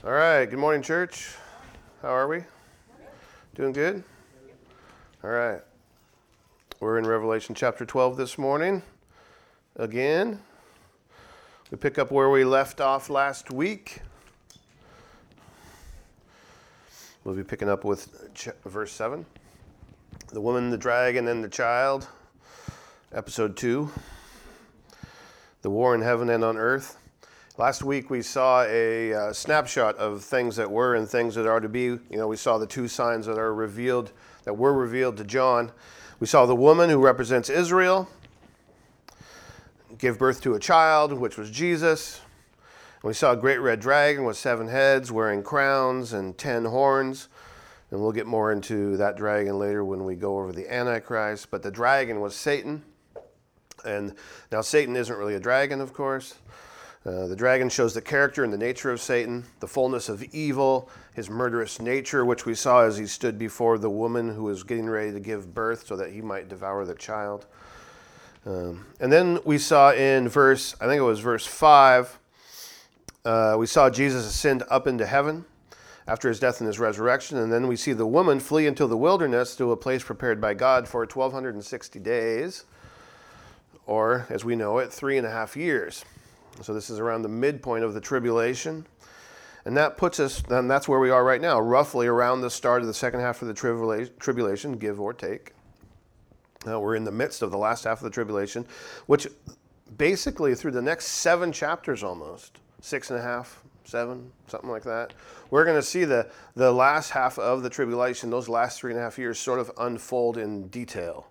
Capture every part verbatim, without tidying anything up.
All right, good morning, church. How are we? Doing good? All right. We're in Revelation chapter twelve this morning. Again, we pick up where we left off last week. We'll be picking up with ch- verse seven. The woman, the dragon, and the child. Episode two. The war in heaven and on earth. Last week we saw a uh, snapshot of things that were and things that are to be. You know, we saw the two signs that are revealed, that were revealed to John. We saw the woman who represents Israel give birth to a child, which was Jesus. And we saw a great red dragon with seven heads, wearing crowns and ten horns. And we'll get more into that dragon later when we go over the Antichrist. But the dragon was Satan. And now Satan isn't really a dragon, of course. Uh, the dragon shows the character and the nature of Satan, the fullness of evil, his murderous nature, which we saw as he stood before the woman who was getting ready to give birth so that he might devour the child. Um, and then we saw in verse, I think it was verse five, uh, we saw Jesus ascend up into heaven after his death and his resurrection. And then we see the woman flee into the wilderness to a place prepared by God for twelve sixty days, or as we know it, three and a half years. So this is around the midpoint of the tribulation. And that puts us, and that's where we are right now, roughly around the start of the second half of the tribula- tribulation, give or take. Now we're in the midst of the last half of the tribulation, which basically through the next seven chapters almost, six and a half, seven, something like that, we're going to see the, the last half of the tribulation, those last three and a half years sort of unfold in detail.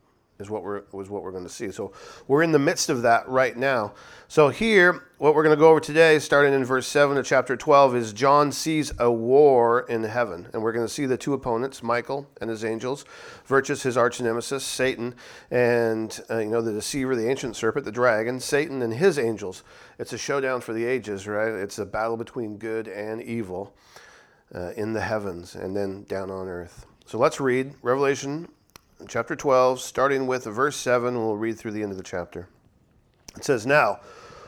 Is what we're was what we're going to see. So we're in the midst of that right now. So here, what we're going to go over today, starting in verse seven of chapter twelve, is John sees a war in heaven. And we're going to see the two opponents, Michael and his angels, versus his arch nemesis, Satan, and uh, you know the deceiver, the ancient serpent, the dragon, Satan and his angels. It's a showdown for the ages, right? It's a battle between good and evil uh, in the heavens and then down on earth. So let's read Revelation chapter twelve, starting with verse seven, we'll read through the end of the chapter. It says, "Now,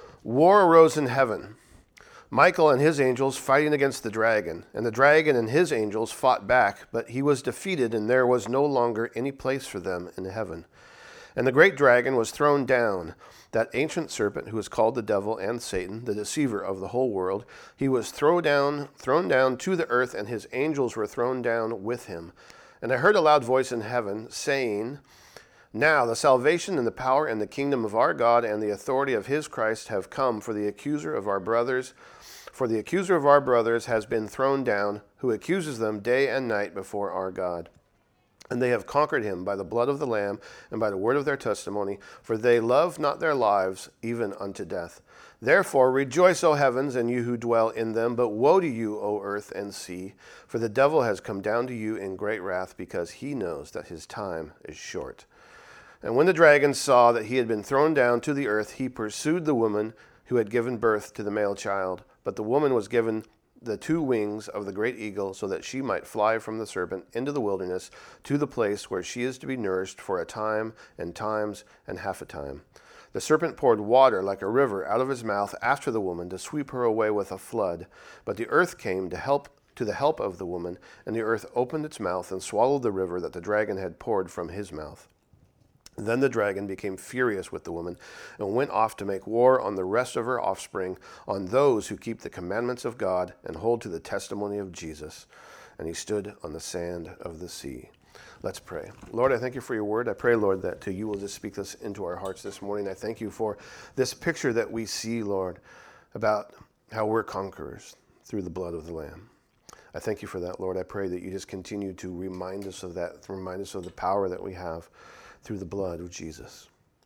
war arose in heaven, Michael and his angels fighting against the dragon. And the dragon and his angels fought back, but he was defeated, and there was no longer any place for them in heaven. And the great dragon was thrown down, that ancient serpent who is called the devil and Satan, the deceiver of the whole world. He was thrown down, thrown down to the earth, and his angels were thrown down with him. And I heard a loud voice in heaven saying, 'Now the salvation and the power and the kingdom of our God and the authority of his Christ have come, for the accuser of our brothers, for the accuser of our brothers has been thrown down, who accuses them day and night before our God. And they have conquered him by the blood of the Lamb and by the word of their testimony, for they love not their lives even unto death. Therefore rejoice, O heavens, and you who dwell in them. But woe to you, O earth and sea, for the devil has come down to you in great wrath, because he knows that his time is short.' And when the dragon saw that he had been thrown down to the earth, he pursued the woman who had given birth to the male child. But the woman was given the two wings of the great eagle, so that she might fly from the serpent into the wilderness to the place where she is to be nourished for a time and times and half a time. The serpent poured water like a river out of his mouth after the woman to sweep her away with a flood. But the earth came to help to the help of the woman, and the earth opened its mouth and swallowed the river that the dragon had poured from his mouth. Then the dragon became furious with the woman and went off to make war on the rest of her offspring, on those who keep the commandments of God and hold to the testimony of Jesus. And he stood on the sand of the sea." Let's pray. Lord, I thank you for your word. I pray, Lord, that you will just speak this into our hearts this morning. I thank you for this picture that we see, Lord, about how we're conquerors through the blood of the Lamb. I thank you for that, Lord. I pray that you just continue to remind us of that, remind us of the power that we have through the blood of Jesus.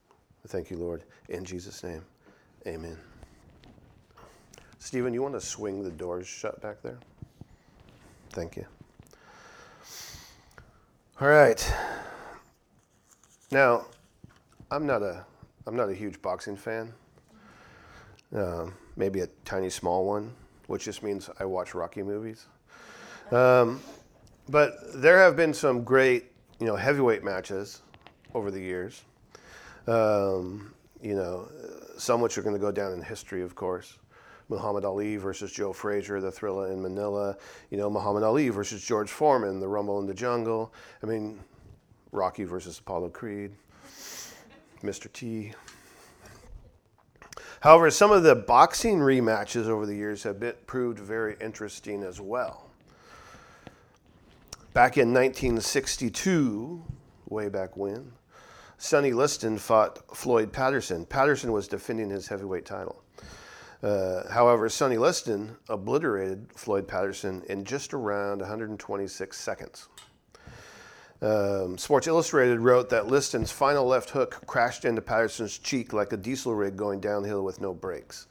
I thank you, Lord. In Jesus' name, amen. Stephen, you want to swing the doors shut back there? Thank you. All right. Now, I'm not a I'm not a huge boxing fan. Uh, maybe a tiny small one, which just means I watch Rocky movies. Um, but there have been some great, you know, heavyweight matches over the years. Um, you know, some which are going to go down in history, of course. Muhammad Ali versus Joe Frazier, the Thrilla in Manila. You know, Muhammad Ali versus George Foreman, the Rumble in the Jungle. I mean, Rocky versus Apollo Creed, Mister T. However, some of the boxing rematches over the years have been, proved very interesting as well. Back in nineteen sixty-two, way back when, Sonny Liston fought Floyd Patterson. Patterson was defending his heavyweight title. Uh, however, Sonny Liston obliterated Floyd Patterson in just around one hundred twenty-six seconds. Um, Sports Illustrated wrote that Liston's final left hook crashed into Patterson's cheek like a diesel rig going downhill with no brakes.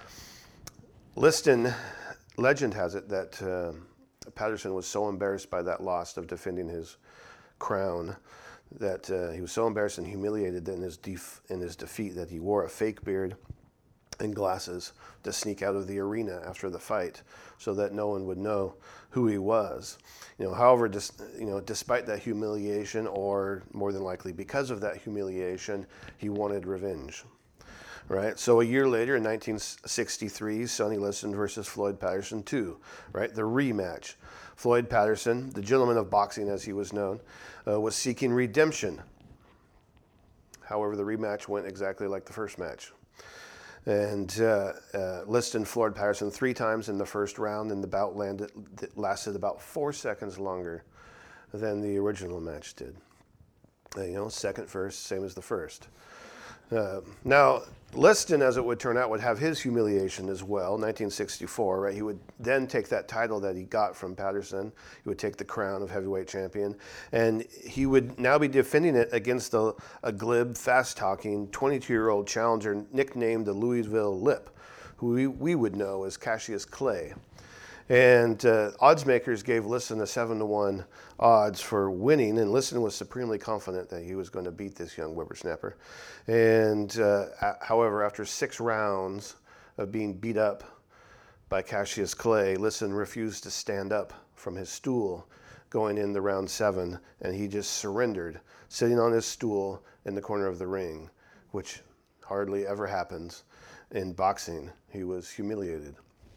Liston, legend has it that uh, Patterson was so embarrassed by that loss of defending his crown that uh, he was so embarrassed and humiliated in his, def- in his defeat that he wore a fake beard and glasses to sneak out of the arena after the fight so that no one would know who he was. You know, however, dis, you know, despite that humiliation, or more than likely because of that humiliation, he wanted revenge. Right? So a year later, in nineteen sixty-three, Sonny Liston versus Floyd Patterson two, right? The rematch. Floyd Patterson, the gentleman of boxing as he was known, uh, was seeking redemption. However, the rematch went exactly like the first match. And uh, uh, Liston floored Patterson three times in the first round, and the bout landed, lasted about four seconds longer than the original match did. Uh, you know, second, first, same as the first. Uh, now, Liston, as it would turn out, would have his humiliation as well, nineteen sixty-four, right? He would then take that title that he got from Patterson. He would take the crown of heavyweight champion, and he would now be defending it against a, a glib, fast-talking twenty-two-year-old challenger nicknamed the Louisville Lip, who we, we would know as Cassius Clay. And uh, odds makers gave Liston a seven to one odds for winning, and Liston was supremely confident that he was going to beat this young whippersnapper. And uh, a- however, after six rounds of being beat up by Cassius Clay, Liston refused to stand up from his stool going into round seven, and he just surrendered, sitting on his stool in the corner of the ring, which hardly ever happens in boxing. He was humiliated.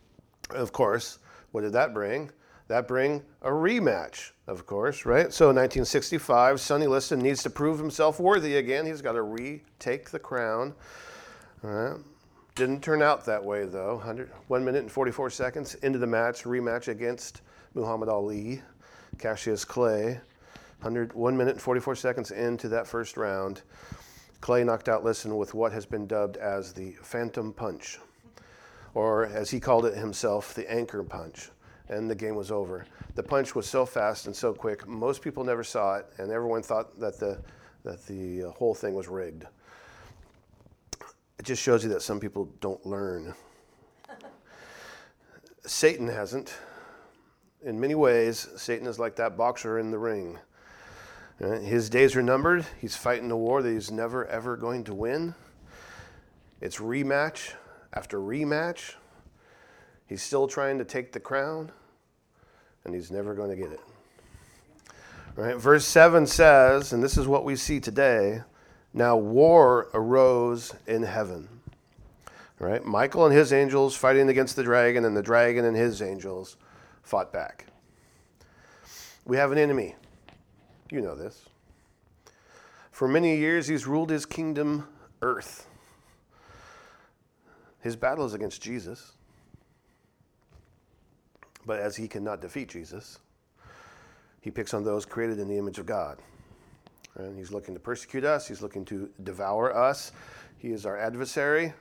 Of course, what did that bring? That bring a rematch, of course, right? So in nineteen sixty-five, Sonny Liston needs to prove himself worthy again. He's got to retake the crown. All right. Didn't turn out that way, though. one hundred, one minute and forty-four seconds into the match, rematch against Muhammad Ali, Cassius Clay. one hundred, one minute and forty-four seconds into that first round, Clay knocked out Liston with what has been dubbed as the Phantom Punch, or as he called it himself, the Anchor Punch, and the game was over. The punch was so fast and so quick, most people never saw it, and everyone thought that the that the whole thing was rigged. It just shows you that some people don't learn. Satan hasn't. In many ways, Satan is like that boxer in the ring. His days are numbered. He's fighting a war that he's never, ever going to win. It's rematch after rematch. He's still trying to take the crown, and he's never going to get it. Right? Verse seven says, and this is what we see today, now war arose in heaven. Right? Michael and his angels fighting against the dragon, and the dragon and his angels fought back. We have an enemy. You know this. For many years, he's ruled his kingdom, earth. His battle is against Jesus. But as he cannot defeat Jesus, he picks on those created in the image of God. And he's looking to persecute us. He's looking to devour us. He is our adversary.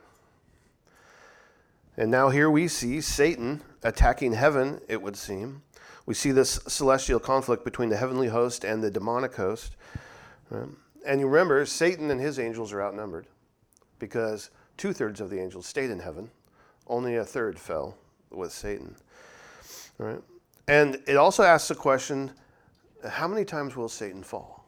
And now here we see Satan attacking heaven, it would seem. We see this celestial conflict between the heavenly host and the demonic host. Right? And you remember, Satan and his angels are outnumbered because two-thirds of the angels stayed in heaven. Only a third fell with Satan. Right? And it also asks the question, how many times will Satan fall?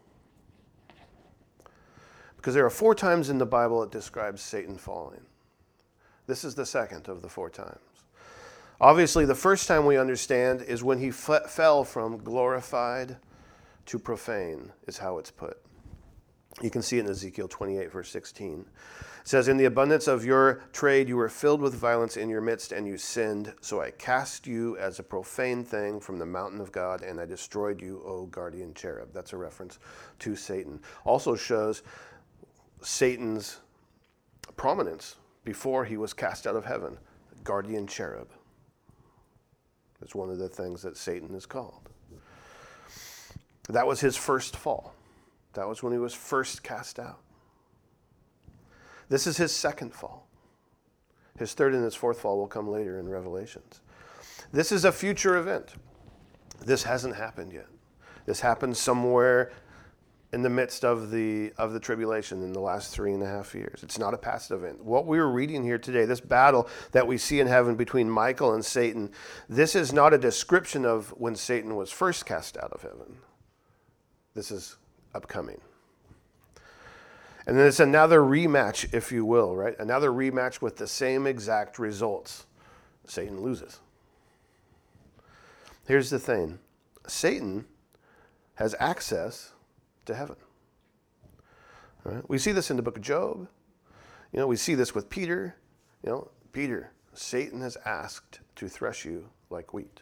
Because there are four times in the Bible it describes Satan falling. This is the second of the four times. Obviously, the first time we understand is when he f- fell from glorified to profane, is how it's put. You can see it in Ezekiel twenty-eight, verse sixteen. It says, in the abundance of your trade, you were filled with violence in your midst, and you sinned. So I cast you as a profane thing from the mountain of God, and I destroyed you, O guardian cherub. That's a reference to Satan. Also shows Satan's prominence before he was cast out of heaven. Guardian cherub. It's one of the things that Satan is called. That was his first fall. That was when he was first cast out. This is his second fall. His third and his fourth fall will come later in Revelations. This is a future event. This hasn't happened yet. This happened somewhere in the midst of the of the tribulation in the last three and a half years. It's not a past event. What we're reading here today, this battle that we see in heaven between Michael and Satan, this is not a description of when Satan was first cast out of heaven. This is upcoming. And then it's another rematch, if you will, right? Another rematch with the same exact results. Satan loses. Here's the thing. Satan has access to heaven. All right? We see this in the book of Job. You know, we see this with Peter. You know, Peter, Satan has asked to thresh you like wheat.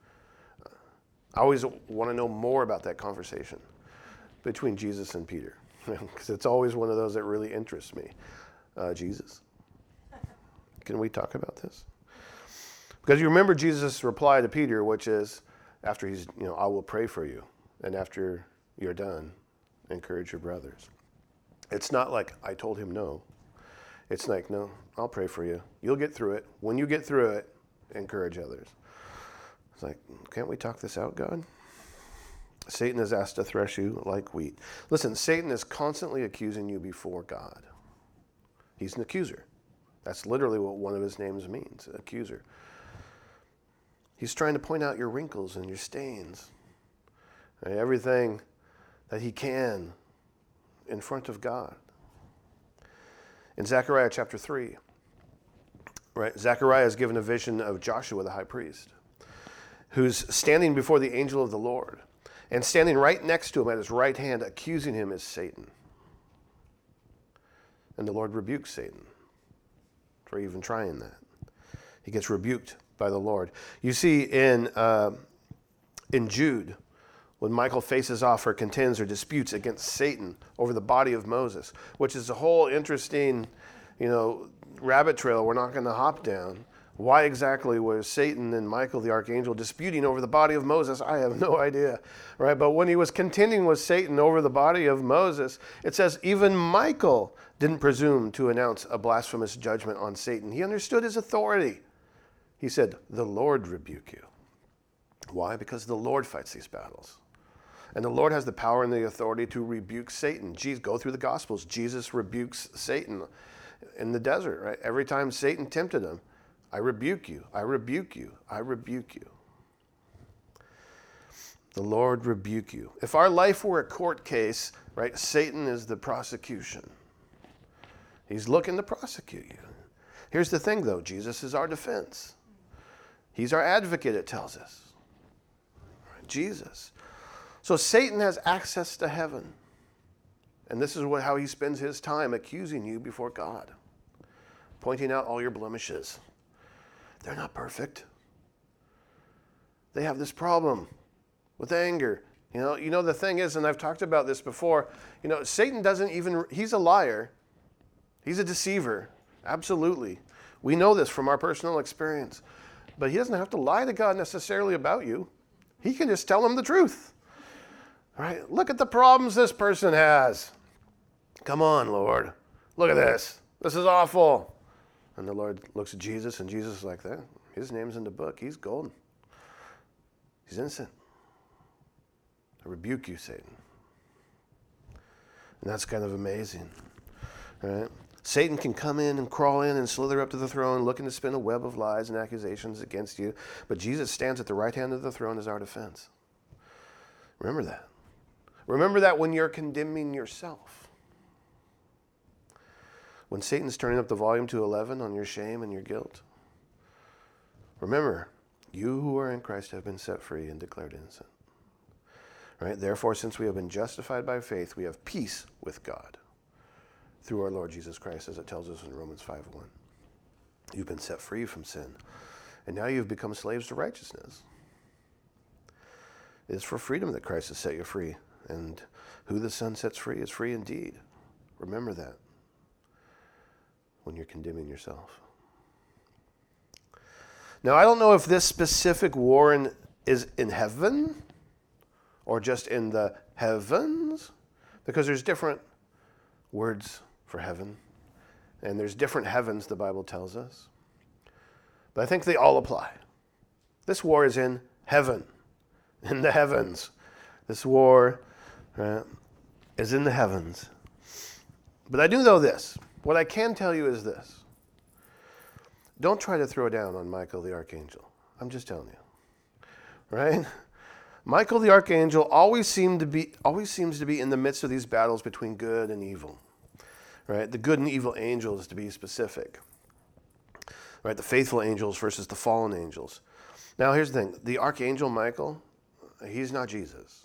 I always want to know more about that conversation between Jesus and Peter, because it's always one of those that really interests me. Uh, Jesus, can we talk about this? Because you remember Jesus' reply to Peter, which is, after he's, you know, I will pray for you, and after you're done, encourage your brothers. It's not like I told him no. It's like, no, I'll pray for you. You'll get through it. When you get through it, encourage others. It's like, can't we talk this out, God? Satan is asked to thresh you like wheat. Listen, Satan is constantly accusing you before God. He's an accuser. That's literally what one of his names means, accuser. He's trying to point out your wrinkles and your stains, and everything that he can in front of God. In Zechariah chapter three, right, Zechariah is given a vision of Joshua the high priest, who's standing before the angel of the Lord. And standing right next to him at his right hand, accusing him, is Satan. And the Lord rebukes Satan for even trying that. He gets rebuked by the Lord. You see in uh, in Jude, when Michael faces off or contends or disputes against Satan over the body of Moses, which is a whole interesting, you know, rabbit trail we're not going to hop down. Why exactly was Satan and Michael the archangel disputing over the body of Moses? I have no idea, right? But when he was contending with Satan over the body of Moses, it says even Michael didn't presume to announce a blasphemous judgment on Satan. He understood his authority. He said, the Lord rebuke you. Why? Because the Lord fights these battles. And the Lord has the power and the authority to rebuke Satan. Jesus, go through the Gospels. Jesus rebukes Satan in the desert, right? Every time Satan tempted him, I rebuke you, I rebuke you, I rebuke you. The Lord rebuke you. If our life were a court case, right, Satan is the prosecution. He's looking to prosecute you. Here's the thing, though. Jesus is our defense. He's our advocate, it tells us. Right, Jesus. So Satan has access to heaven. And this is what, how he spends his time accusing you before God, pointing out all your blemishes. They're not perfect. They have this problem with anger. You know, you know the thing is, and I've talked about this before, you know, Satan doesn't even, he's a liar. He's a deceiver. Absolutely. We know this from our personal experience. But he doesn't have to lie to God necessarily about you. He can just tell him the truth. Right? Look at the problems this person has. Come on, Lord. Look at this. This is awful. And the Lord looks at Jesus, and Jesus is like, that. His name's in the book. He's golden. He's innocent. I rebuke you, Satan. And that's kind of amazing. Right? Satan can come in and crawl in and slither up to the throne, looking to spin a web of lies and accusations against you. But Jesus stands at the right hand of the throne as our defense. Remember that. Remember that when you're condemning yourself. When Satan's turning up the volume to eleven on your shame and your guilt, remember, you who are in Christ have been set free and declared innocent. Right? Therefore, since we have been justified by faith, we have peace with God through our Lord Jesus Christ, as it tells us in Romans five one. You've been set free from sin, and now you've become slaves to righteousness. It is for freedom that Christ has set you free, and who the Son sets free is free indeed. Remember that when you're condemning yourself. Now, I don't know if this specific war in, is in heaven or just in the heavens, because there's different words for heaven, and there's different heavens, the Bible tells us. But I think they all apply. This war is in heaven, in the heavens. This war right, is in the heavens. But I do know this. What I can tell you is this. Don't try to throw down on Michael the Archangel. I'm just telling you. Right? Michael the Archangel always seemed to be always seems to be in the midst of these battles between good and evil. Right? The good and evil angels, to be specific. Right? The faithful angels versus the fallen angels. Now here's the thing. The Archangel Michael, he's not Jesus.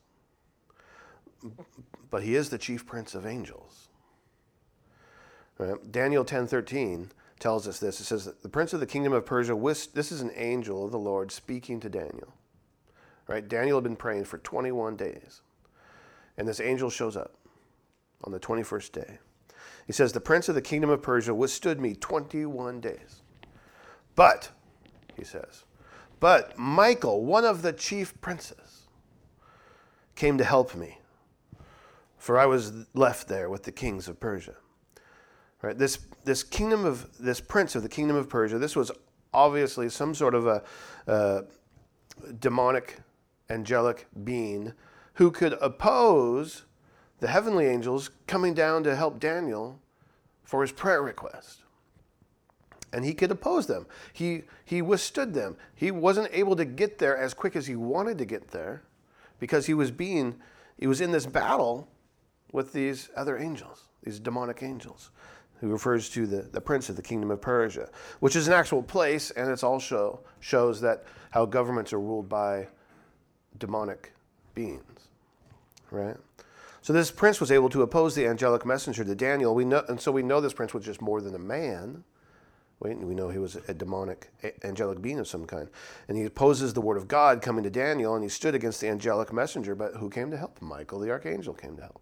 But he is the chief prince of angels. Right? Daniel ten thirteen tells us this. It says, the prince of the kingdom of Persia, this is an angel of the Lord speaking to Daniel. Right? Daniel had been praying for twenty-one days. And this angel shows up on the twenty-first day. He says, the prince of the kingdom of Persia withstood me twenty-one days. But, he says, but Michael, one of the chief princes, came to help me, for I was left there with the kings of Persia. Right? This this kingdom of this prince of the kingdom of Persia, this was obviously some sort of a uh, demonic, angelic being who could oppose the heavenly angels coming down to help Daniel for his prayer request. And he could oppose them. He he withstood them. He wasn't able to get there as quick as he wanted to get there because he was being he was in this battle with these other angels, these demonic angels, who refers to the, the prince of the kingdom of Persia, which is an actual place, and it also shows that how governments are ruled by demonic beings, right? So this prince was able to oppose the angelic messenger to Daniel. We know, and so we know this prince was just more than a man. We, we know he was a demonic, angelic being of some kind. And he opposes the word of God coming to Daniel, and he stood against the angelic messenger. But who came to help? Michael the archangel came to help.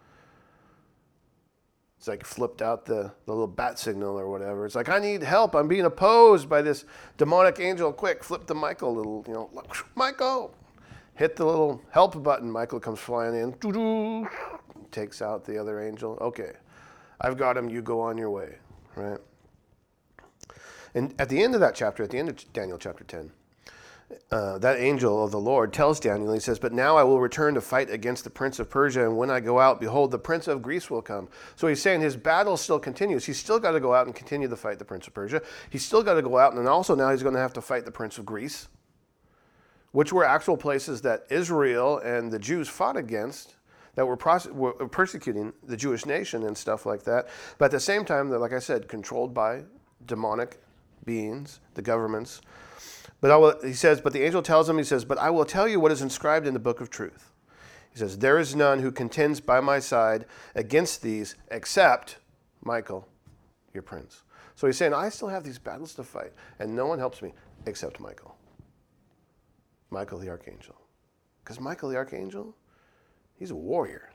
It's like flipped out the, the little bat signal or whatever. It's like, I need help. I'm being opposed by this demonic angel. Quick, flip to Michael. Little, you know, Michael. Hit the little help button. Michael comes flying in. Doo-doo, takes out the other angel. Okay, I've got him. You go on your way. Right? And at the end of that chapter, at the end of Daniel chapter ten, Uh, that angel of the Lord tells Daniel, he says, but now I will return to fight against the prince of Persia, and when I go out, behold, the prince of Greece will come. So he's saying his battle still continues. He's still got to go out and continue to fight the prince of Persia. He's still got to go out, and then also now he's going to have to fight the prince of Greece, which were actual places that Israel and the Jews fought against, that were, pros- were persecuting the Jewish nation and stuff like that. But at the same time, they're, like I said, controlled by demonic beings, the governments. But I will, he says, but the angel tells him, he says, but I will tell you what is inscribed in the book of truth. He says, there is none who contends by my side against these except Michael, your prince. So he's saying, I still have these battles to fight, and no one helps me except Michael. Michael the archangel. Because Michael the archangel, he's a warrior.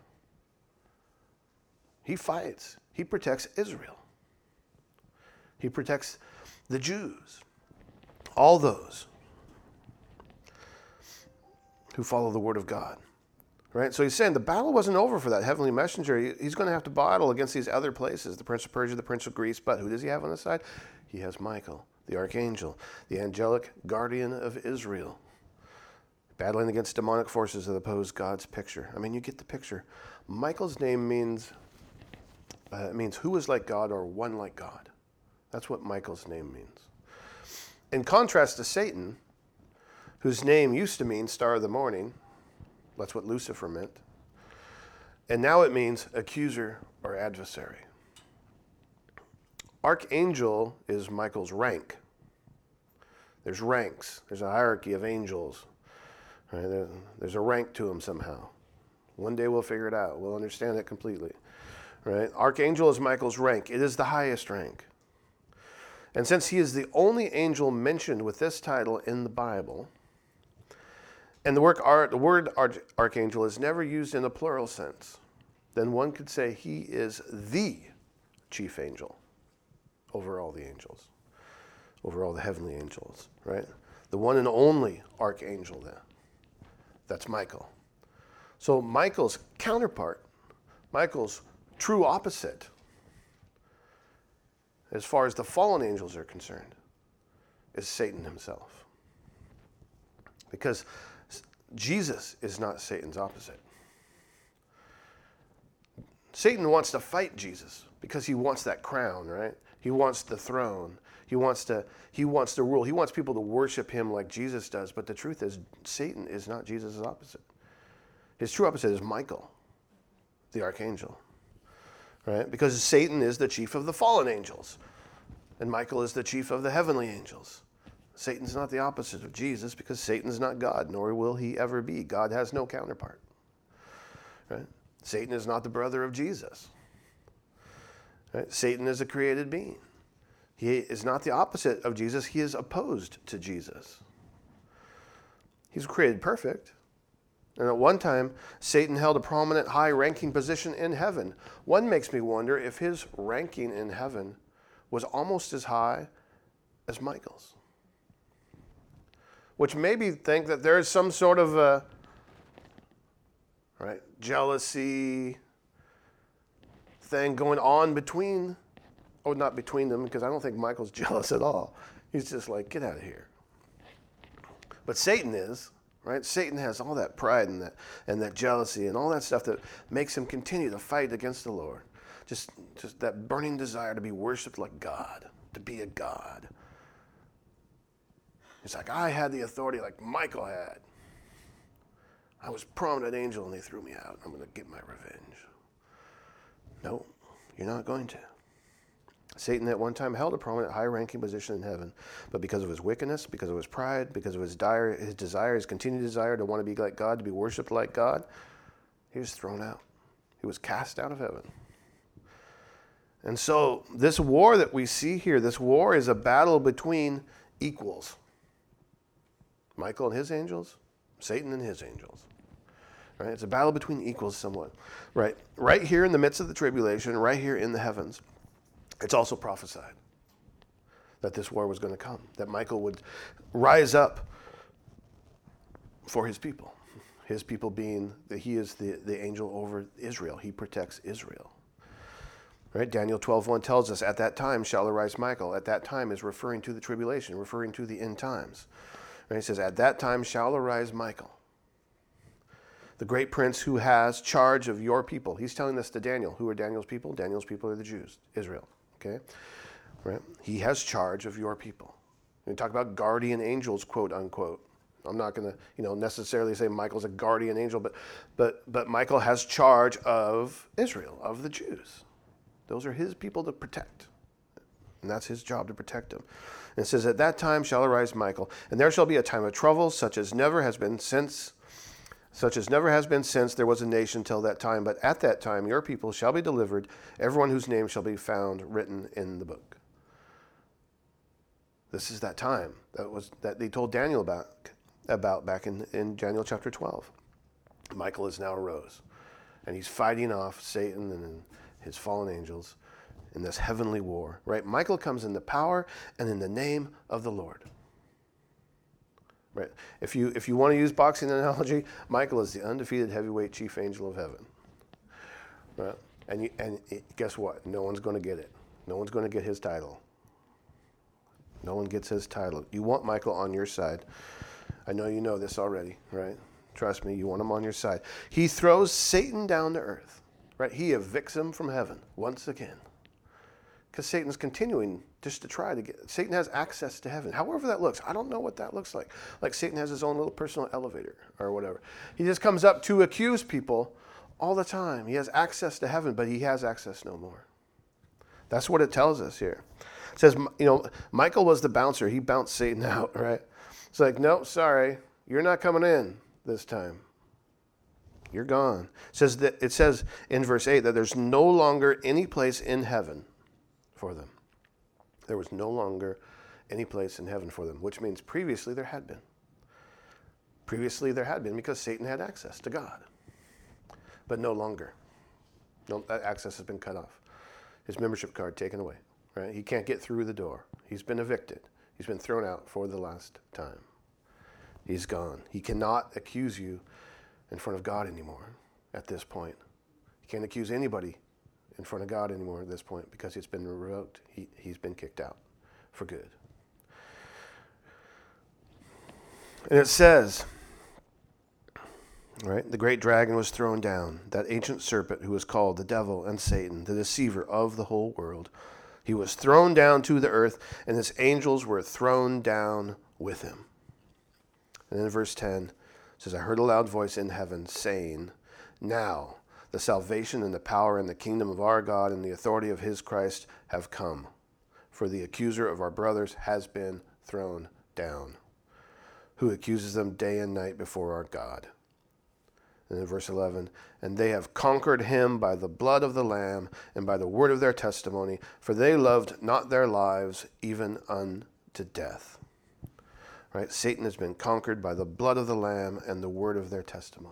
He fights. He protects Israel. He protects the Jews. All those who follow the word of God, right? So he's saying the battle wasn't over for that heavenly messenger. He's going to have to battle against these other places, the prince of Persia, the prince of Greece. But who does he have on his side? He has Michael, the archangel, the angelic guardian of Israel, battling against demonic forces that oppose God's picture. I mean, you get the picture. Michael's name means, uh, it means who is like God or one like God. That's what Michael's name means. In contrast to Satan, whose name used to mean star of the morning, that's what Lucifer meant, and now it means accuser or adversary. Archangel is Michael's rank. There's ranks. There's a hierarchy of angels. Right? There's a rank to them somehow. One day we'll figure it out. We'll understand it completely. right? Archangel is Michael's rank. It is the highest rank. And since he is the only angel mentioned with this title in the Bible, and the word, the word archangel is never used in a plural sense, then one could say he is the chief angel over all the angels, over all the heavenly angels, right? The one and only archangel then. That's Michael. So Michael's counterpart, Michael's true opposite, as far as the fallen angels are concerned, is Satan himself. Because Jesus is not Satan's opposite. Satan wants to fight Jesus because he wants that crown, right? He wants the throne. He wants to he wants to rule. He wants people to worship him like Jesus does. But the truth is, Satan is not Jesus' opposite. His true opposite is Michael, the archangel, right? Because Satan is the chief of the fallen angels, and Michael is the chief of the heavenly angels. Satan's not the opposite of Jesus because Satan's not God, nor will he ever be. God has no counterpart, right? Satan is not the brother of Jesus, right? Satan is a created being. He is not the opposite of Jesus. He is opposed to Jesus. He's created perfect. And at one time, Satan held a prominent, high-ranking position in heaven. One makes me wonder if his ranking in heaven was almost as high as Michael's. Which made me think that there is some sort of a, right, jealousy thing going on between, oh, not between them, because I don't think Michael's jealous at all. He's just like, get out of here. But Satan is. Right? Satan has all that pride and that and that jealousy and all that stuff that makes him continue to fight against the Lord. Just, just that burning desire to be worshipped like God, to be a God. It's like, I had the authority like Michael had. I was a prominent angel and they threw me out. I'm going to get my revenge. No, you're not going to. Satan at one time held a prominent, high-ranking position in heaven, but because of his wickedness, because of his pride, because of his, dire, his desire, his continued desire to want to be like God, to be worshipped like God, he was thrown out. He was cast out of heaven. And so this war that we see here, this war is a battle between equals. Michael and his angels, Satan and his angels. Right? It's a battle between equals somewhat. Right? Right here in the midst of the tribulation, right here in the heavens. It's also prophesied that this war was going to come, that Michael would rise up for his people, his people being that he is the, the angel over Israel. He protects Israel. Right? Daniel twelve one tells us, at that time shall arise Michael. At that time is referring to the tribulation, referring to the end times. Right? He says, at that time shall arise Michael, the great prince who has charge of your people. He's telling this to Daniel. Who are Daniel's people? Daniel's people are the Jews, Israel. Okay, right? He has charge of your people. We talk about guardian angels, quote unquote. I'm not going to, you know, necessarily say Michael's a guardian angel, but, but, but Michael has charge of Israel, of the Jews. Those are his people to protect, and that's his job to protect them. And it says, at that time shall arise Michael, and there shall be a time of trouble, such as never has been since. Such as never has been since there was a nation till that time. But at that time your people shall be delivered, everyone whose name shall be found written in the book. This is that time that was that they told Daniel about, about back in, in Daniel chapter twelve. Michael is now arose, and he's fighting off Satan and his fallen angels in this heavenly war. Right? Michael comes in the power and in the name of the Lord. Right. If you if you want to use boxing analogy, Michael is the undefeated heavyweight chief angel of heaven. Right. And you, and it, guess what? No one's going to get it. No one's going to get his title. No one gets his title. You want Michael on your side. I know you know this already, right? Trust me, you want him on your side. He throws Satan down to earth. Right. He evicts him from heaven once again. Because Satan's continuing just to try to get, Satan has access to heaven. However that looks. I don't know what that looks like. Like Satan has his own little personal elevator or whatever. He just comes up to accuse people all the time. He has access to heaven, but he has access no more. That's what it tells us here. It says, you know, Michael was the bouncer. He bounced Satan out, right? It's like, nope, sorry. You're not coming in this time. You're gone. It says that it says in verse eight that there's no longer any place in heaven for them. There was no longer any place in heaven for them, which means previously there had been. Previously there had been because Satan had access to God. But no longer. No, that access has been cut off. His membership card taken away. Right? He can't get through the door. He's been evicted. He's been thrown out for the last time. He's gone. He cannot accuse you in front of God anymore at this point. He can't accuse anybody in front of God anymore at this point because it's been revoked. He, he's been kicked out for good. And it says, right, the great dragon was thrown down, that ancient serpent who was called the devil and Satan, the deceiver of the whole world. He was thrown down to the earth, and his angels were thrown down with him. And then verse ten it says, I heard a loud voice in heaven saying, now the salvation and the power and the kingdom of our God and the authority of his Christ have come. For the accuser of our brothers has been thrown down, who accuses them day and night before our God. And in verse eleven, and they have conquered him by the blood of the Lamb and by the word of their testimony, for they loved not their lives even unto death. Right? Satan has been conquered by the blood of the Lamb and the word of their testimony.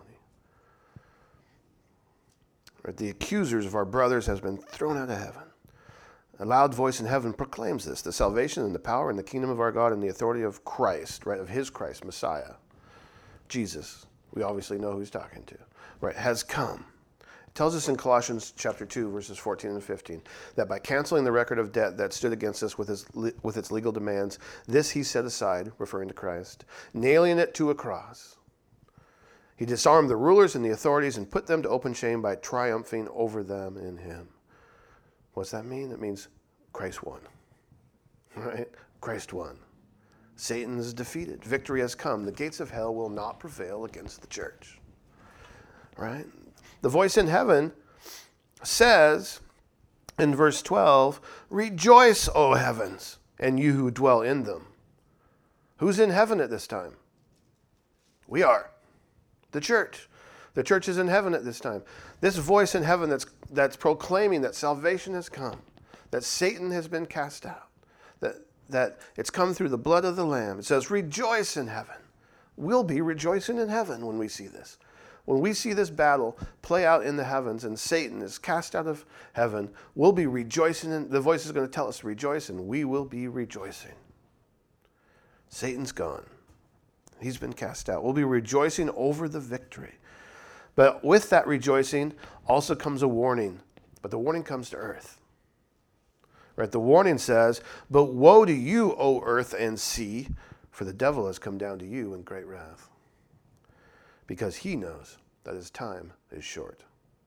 Right? The accusers of our brothers has been thrown out of heaven. A loud voice in heaven proclaims this, the salvation and the power and the kingdom of our God and the authority of Christ, right, of his Christ, Messiah, Jesus. We obviously know who he's talking to, right, has come. It tells us in Colossians chapter two, verses fourteen and fifteen, that by canceling the record of debt that stood against us with, his, with its legal demands, this he set aside, referring to Christ, nailing it to a cross. He disarmed the rulers and the authorities and put them to open shame by triumphing over them in him. What's that mean? It means Christ won, right? Christ won. Satan is defeated. Victory has come. The gates of hell will not prevail against the church. Right? The voice in heaven says in verse twelve, rejoice, O heavens, and you who dwell in them. Who's in heaven at this time? We are. The church. The church is in heaven at this time. This voice in heaven that's that's proclaiming that salvation has come, that Satan has been cast out, that that it's come through the blood of the Lamb. It says, rejoice in heaven. We'll be rejoicing in heaven when we see this. When we see this battle play out in the heavens and Satan is cast out of heaven, we'll be rejoicing. In, the voice is going to tell us to rejoice, and we will be rejoicing. Satan's gone. He's been cast out. We'll be rejoicing over the victory. But with that rejoicing also comes a warning. But the warning comes to earth. Right? The warning says, but woe to you, O earth and sea, for the devil has come down to you in great wrath, because he knows that his time is short.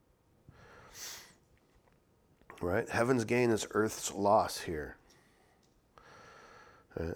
Right? Heaven's gain is earth's loss here. Right?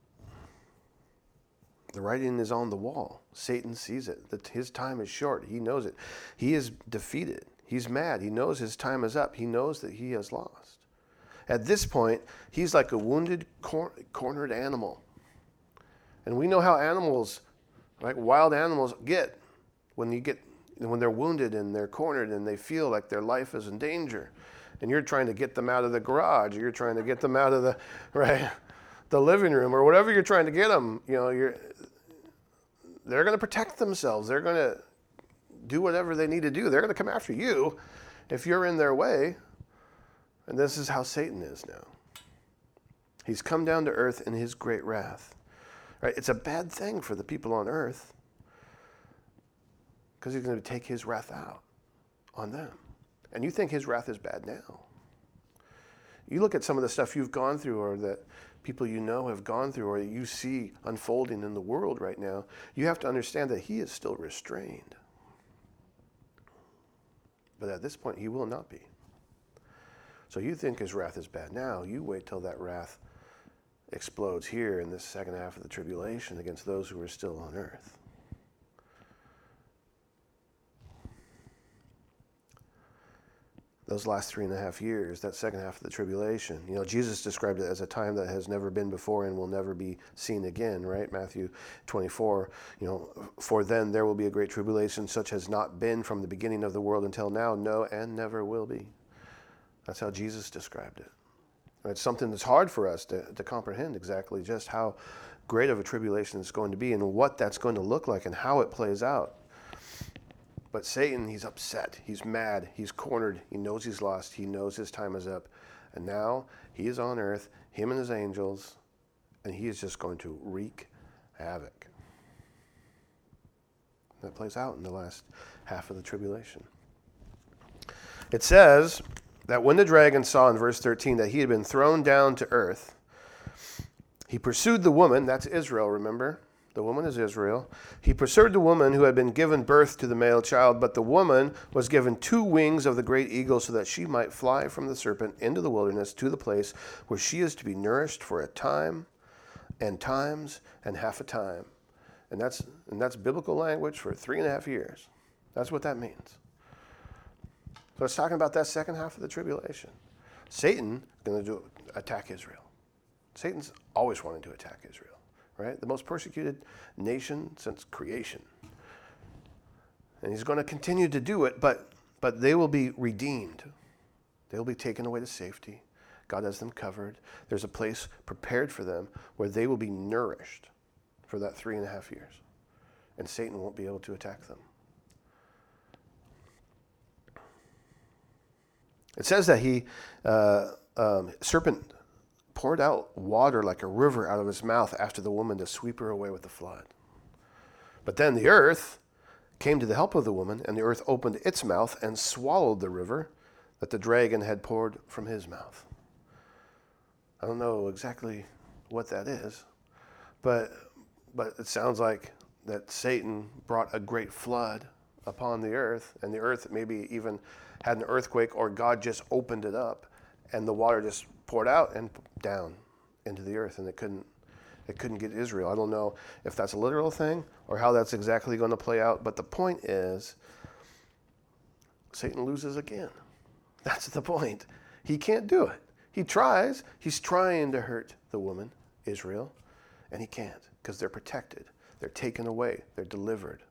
The writing is on the wall. Satan sees it. That his time is short. He knows it. He is defeated. He's mad. He knows his time is up. He knows that he has lost. At this point, he's like a wounded, cor- cornered animal. And we know how animals, like wild animals, get when you get when they're wounded and they're cornered and they feel like their life is in danger. And you're trying to get them out of the garage, or you're trying to get them out of the right, the living room, or whatever you're trying to get them. You know, you're they're going to protect themselves. They're going to do whatever they need to do. They're going to come after you if you're in their way. And this is how Satan is now. He's come down to earth in his great wrath. Right? It's a bad thing for the people on earth because he's going to take his wrath out on them. And you think his wrath is bad now. You look at some of the stuff you've gone through, or that people you know have gone through, or that you see unfolding in the world right now, you have to understand that he is still restrained. But at this point, he will not be. So you think his wrath is bad now. You wait till that wrath explodes here in this second half of the tribulation against those who are still on earth. those last three and a half years, that second half of the tribulation. You know, Jesus described it as a time that has never been before and will never be seen again, right? Matthew twenty-four, you know, for then there will be a great tribulation such as not been from the beginning of the world until now, no, and never will be. That's how Jesus described it. It's something that's hard for us to, to comprehend exactly just how great of a tribulation it's going to be and what that's going to look like and how it plays out. But Satan, he's upset, he's mad, he's cornered, he knows he's lost, he knows his time is up. And now he is on earth, him and his angels, and he is just going to wreak havoc. That plays out in the last half of the tribulation. It says that when the dragon saw in verse thirteen that he had been thrown down to earth, he pursued the woman, that's Israel, remember? The woman is Israel. He pursued the woman who had been given birth to the male child, but the woman was given two wings of the great eagle so that she might fly from the serpent into the wilderness to the place where she is to be nourished for a time and times and half a time. And that's and that's biblical language for three and a half years. That's what that means. So it's talking about that second half of the tribulation. Satan is going to do, attack Israel. Satan's always wanted to attack Israel. Right? The most persecuted nation since creation. And he's going to continue to do it, but but they will be redeemed. They will be taken away to safety. God has them covered. There's a place prepared for them where they will be nourished for that three and a half years. And Satan won't be able to attack them. It says that he, uh, um, serpent poured out water like a river out of his mouth after the woman to sweep her away with the flood. But then the earth came to the help of the woman, and the earth opened its mouth and swallowed the river that the dragon had poured from his mouth. I don't know exactly what that is, but but it sounds like that Satan brought a great flood upon the earth, and the earth maybe even had an earthquake, or God just opened it up, and the water just poured out and down into the earth, and it couldn't it couldn't get Israel. I don't know if that's a literal thing or how that's exactly going to play out, but the point is Satan loses again. That's the point. He can't do it. He tries. He's trying to hurt the woman, Israel, and he can't because they're protected. They're taken away. They're delivered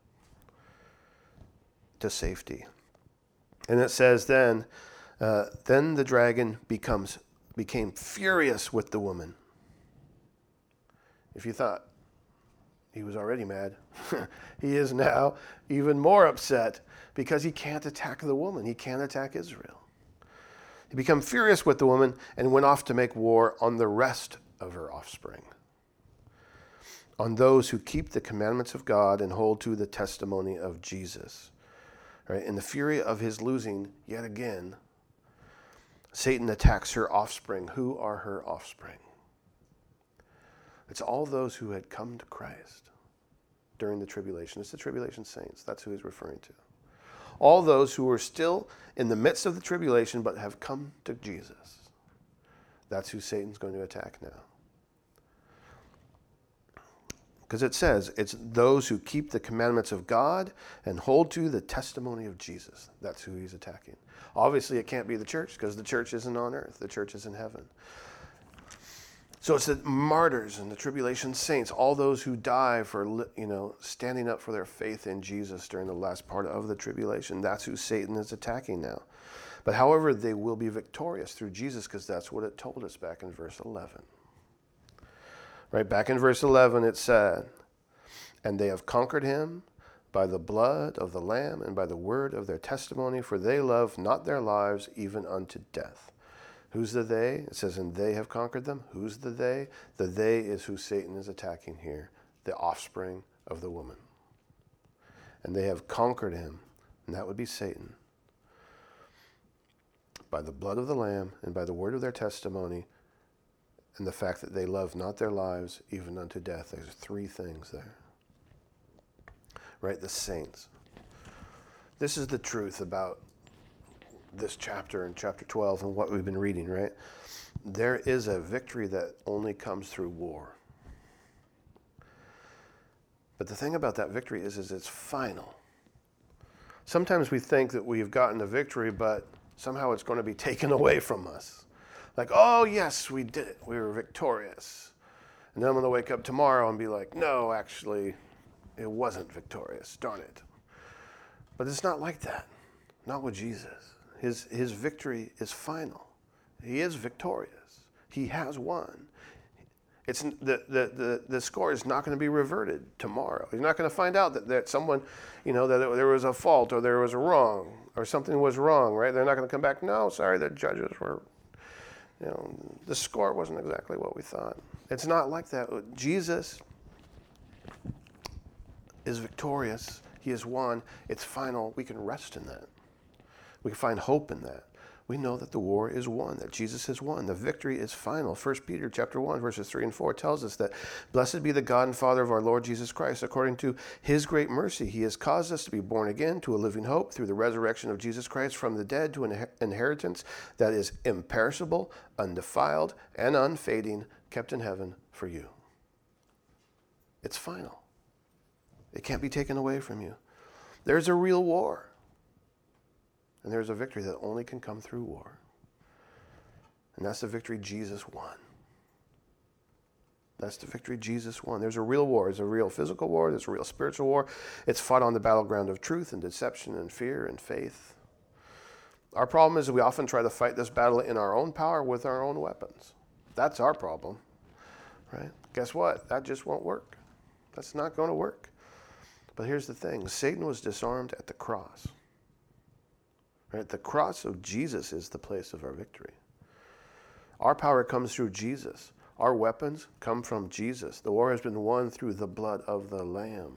to safety. And it says then, uh, then the dragon becomes became furious with the woman. If you thought he was already mad, he is now even more upset because he can't attack the woman. He can't attack Israel. He became furious with the woman and went off to make war on the rest of her offspring, on those who keep the commandments of God and hold to the testimony of Jesus. Right? In the fury of his losing, yet again, Satan attacks her offspring. Who are her offspring? It's all those who had come to Christ during the tribulation. It's the tribulation saints. That's who he's referring to. All those who are still in the midst of the tribulation but have come to Jesus. That's who Satan's going to attack now. Because it says it's those who keep the commandments of God and hold to the testimony of Jesus. That's who he's attacking. Obviously, it can't be the church because the church isn't on earth. The church is in heaven. So it's the martyrs and the tribulation saints, all those who die for, you know, standing up for their faith in Jesus during the last part of the tribulation. That's who Satan is attacking now. But however, they will be victorious through Jesus because that's what it told us back in verse eleven. Right, back in verse eleven it said, and they have conquered him by the blood of the Lamb and by the word of their testimony, for they love not their lives even unto death. Who's the they? It says, and they have conquered them. Who's the they? The they is who Satan is attacking here, the offspring of the woman. And they have conquered him, and that would be Satan, by the blood of the Lamb and by the word of their testimony, and the fact that they love not their lives even unto death. There's three things there. Right? The saints. This is the truth about this chapter in chapter twelve and what we've been reading, right? There is a victory that only comes through war. But the thing about that victory is, is it's final. Sometimes we think that we've gotten a victory, but somehow it's going to be taken away from us. Like, oh, yes, we did it. We were victorious. And then I'm going to wake up tomorrow and be like, no, actually, it wasn't victorious. Darn it. But it's not like that. Not with Jesus. His, his victory is final. He is victorious. He has won. It's, the, the, the, the score is not going to be reverted tomorrow. He's not going to find out that, that someone, you know, that there was a fault or there was a wrong or something was wrong, right? They're not going to come back, no, sorry, the judges were, you know, the score wasn't exactly what we thought. It's not like that. Jesus is victorious. He has won. It's final. We can rest in that. We can find hope in that. We know that the war is won, that Jesus has won. The victory is final. First Peter chapter one, verses three and four tells us that blessed be the God and Father of our Lord Jesus Christ. According to his great mercy, he has caused us to be born again to a living hope through the resurrection of Jesus Christ from the dead to an inheritance that is imperishable, undefiled, and unfading, kept in heaven for you. It's final. It can't be taken away from you. There's a real war. And there's a victory that only can come through war. And that's the victory Jesus won. That's the victory Jesus won. There's a real war. There's a real physical war. There's a real spiritual war. It's fought on the battleground of truth and deception and fear and faith. Our problem is that we often try to fight this battle in our own power with our own weapons. That's our problem, right? Guess what? That just won't work. That's not going to work. But here's the thing. Satan was disarmed at the cross. Right? The cross of Jesus is the place of our victory. Our power comes through Jesus. Our weapons come from Jesus. The war has been won through the blood of the Lamb.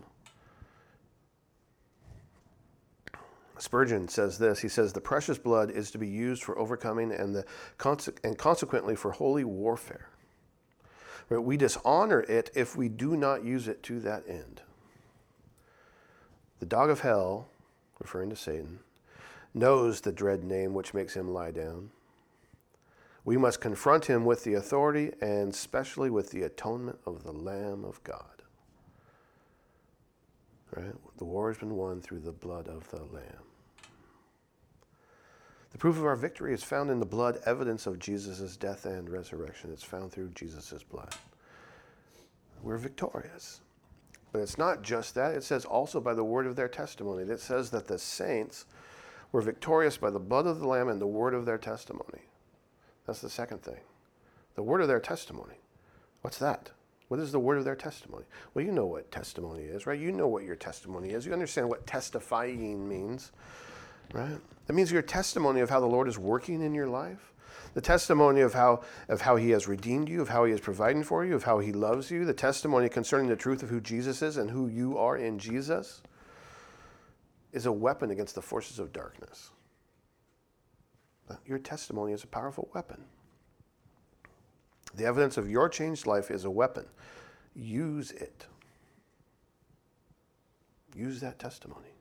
Spurgeon says this. He says, the precious blood is to be used for overcoming and, the conse- and consequently for holy warfare. Right? We dishonor it if we do not use it to that end. The dog of hell, referring to Satan, knows the dread name which makes him lie down. We must confront him with the authority and especially with the atonement of the Lamb of God. Right? The war has been won through the blood of the Lamb. The proof of our victory is found in the blood, evidence of Jesus' death and resurrection. It's found through Jesus' blood. We're victorious. But it's not just that. It says also by the word of their testimony. It says that the saints were victorious by the blood of the Lamb and the word of their testimony. That's the second thing. The word of their testimony. What's that? What is the word of their testimony? Well, you know what testimony is, right? You know what your testimony is. You understand what testifying means, right? That means your testimony of how the Lord is working in your life. The testimony of how, of how he has redeemed you, of how he is providing for you, of how he loves you. The testimony concerning the truth of who Jesus is and who you are in Jesus is a weapon against the forces of darkness. Your testimony is a powerful weapon. The evidence of your changed life is a weapon. Use it. Use that testimony.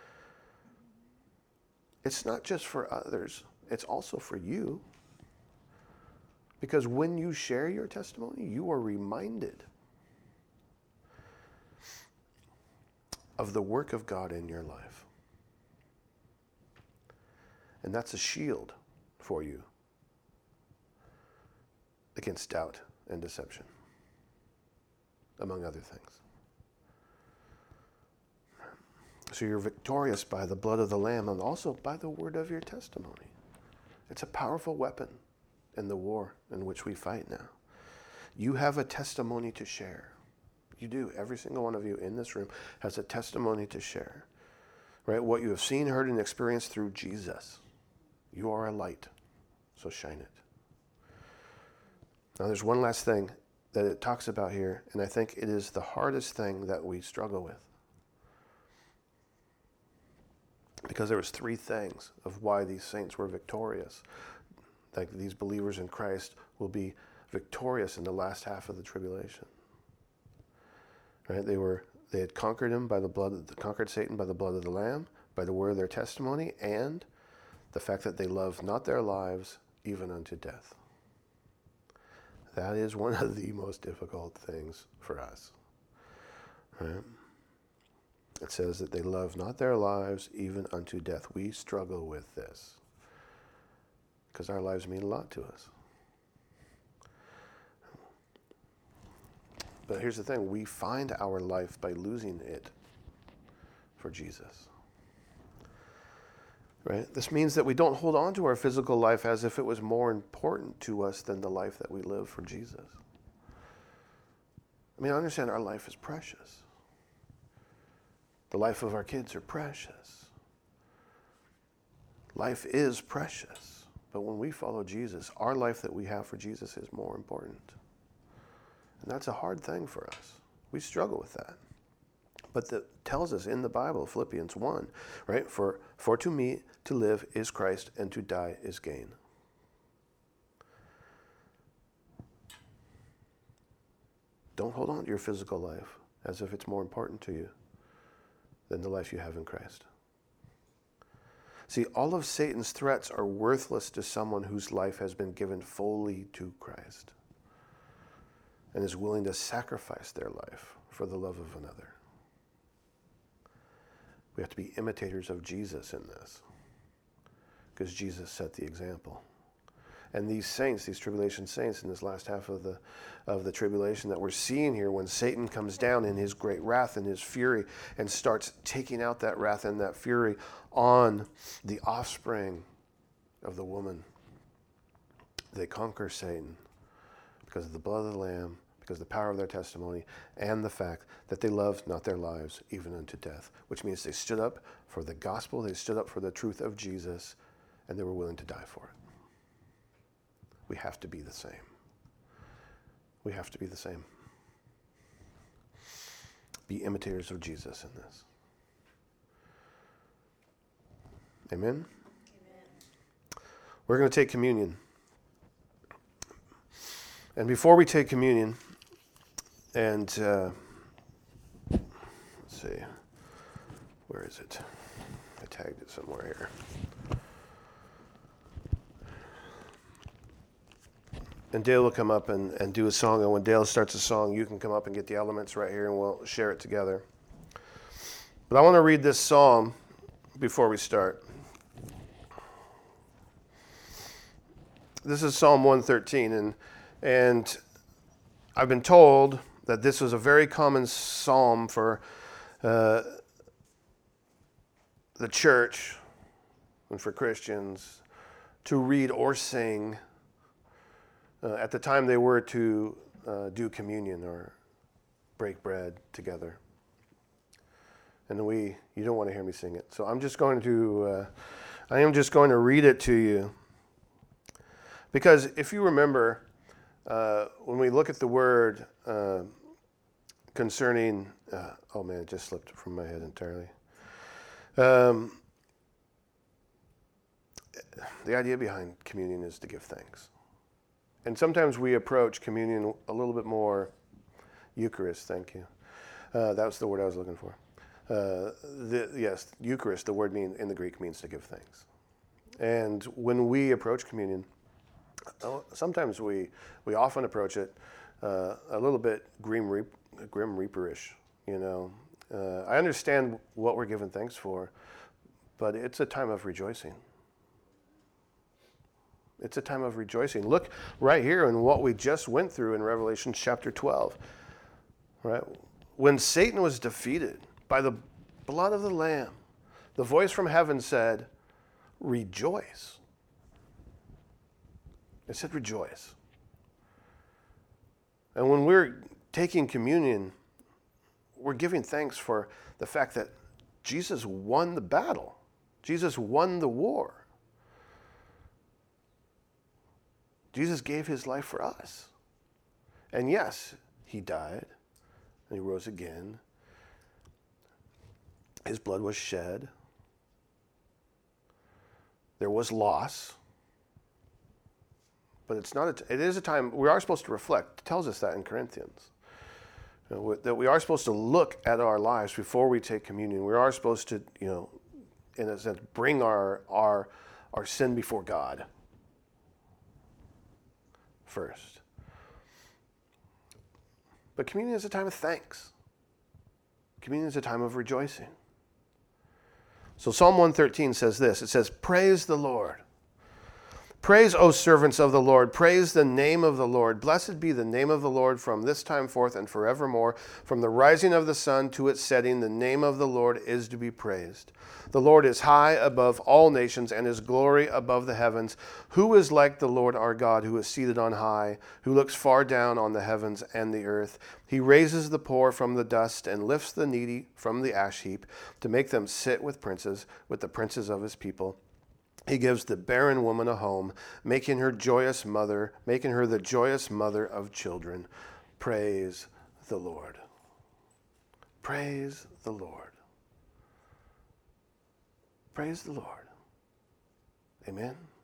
It's not just for others, it's also for you. Because when you share your testimony, you are reminded of the work of God in your life. And that's a shield for you against doubt and deception, among other things. So you're victorious by the blood of the Lamb and also by the word of your testimony. It's a powerful weapon in the war in which we fight now. You have a testimony to share. You do. Every single one of you in this room has a testimony to share. Right? What you have seen, heard, and experienced through Jesus. You are a light, so shine it. Now there's one last thing that it talks about here, and I think it is the hardest thing that we struggle with. Because there was three things of why these saints were victorious. Like these believers in Christ will be victorious in the last half of the tribulation. Right? They were they had conquered him by the blood of, conquered Satan by the blood of the Lamb, by the word of their testimony, and the fact that they loved not their lives even unto death. That is one of the most difficult things for us. Right? It says that they love not their lives even unto death. We struggle with this. because our lives mean a lot to us. But here's the thing, we find our life by losing it for Jesus. Right? This means that we don't hold on to our physical life as if it was more important to us than the life that we live for Jesus. I mean, I understand our life is precious. The life of our kids are precious. Life is precious. But when we follow Jesus, our life that we have for Jesus is more important. And that's a hard thing for us. We struggle with that. But that tells us in the Bible, Philippians one, right? For, for to me to live is Christ and to die is gain. Don't hold on to your physical life as if it's more important to you than the life you have in Christ. See, all of Satan's threats are worthless to someone whose life has been given fully to Christ and is willing to sacrifice their life for the love of another. We have to be imitators of Jesus in this because Jesus set the example. And these saints, these tribulation saints in this last half of the of the tribulation that we're seeing here, when Satan comes down in his great wrath and his fury and starts taking out that wrath and that fury on the offspring of the woman, they conquer Satan because of the blood of the Lamb, because of the power of their testimony, and the fact that they loved not their lives even unto death, which means they stood up for the gospel, they stood up for the truth of Jesus, and they were willing to die for it. We have to be the same. We have to be the same. Be imitators of Jesus in this. Amen? Amen. We're going to take communion. And before we take communion, and uh, let's see, where is it? I tagged it somewhere here. And Dale will come up and, and do a song. And when Dale starts a song, you can come up and get the elements right here and we'll share it together. But I want to read this psalm before we start. This is Psalm one thirteen. And, and I've been told that this was a very common psalm for uh, the church and for Christians to read or sing Uh, at the time they were to uh, do communion or break bread together. And we, you don't want to hear me sing it. So I'm just going to, uh, I am just going to read it to you. Because if you remember, uh, when we look at the word uh, concerning, uh, oh man, it just slipped from my head entirely. Um, the idea behind communion is to give thanks. And sometimes we approach communion a little bit more Eucharist, thank you. Uh, that was the word I was looking for. Uh, the, yes, Eucharist, the word mean, in the Greek means to give thanks. And when we approach communion, sometimes we, we often approach it uh, a little bit grim, reap, grim reaperish, you know. Uh, I understand what we're giving thanks for, but it's a time of rejoicing. It's a time of rejoicing. Look right here in what we just went through in Revelation chapter twelve. Right? When Satan was defeated by the blood of the Lamb, the voice from heaven said, rejoice. It said rejoice. And when we're taking communion, we're giving thanks for the fact that Jesus won the battle. Jesus won the war. Jesus gave his life for us. And yes, he died and he rose again. His blood was shed. There was loss. But it's not a, it is a time, we are supposed to reflect. It tells us that in Corinthians. You know, that we are supposed to look at our lives before we take communion. We are supposed to, you know, in a sense, bring our our, our sin before God first. But communion is a time of thanks. Communion is a time of rejoicing. So Psalm one thirteen says this. It says, praise the Lord. Praise, O servants of the Lord. Praise the name of the Lord. Blessed be the name of the Lord from this time forth and forevermore. From the rising of the sun to its setting, the name of the Lord is to be praised. The Lord is high above all nations, and his glory above the heavens. Who is like the Lord our God, who is seated on high, who looks far down on the heavens and the earth? He raises the poor from the dust and lifts the needy from the ash heap, to make them sit with princes, with the princes of his people. He gives the barren woman a home, making her joyous mother, making her the joyous mother of children. Praise the Lord. Praise the Lord. Praise the Lord. Amen.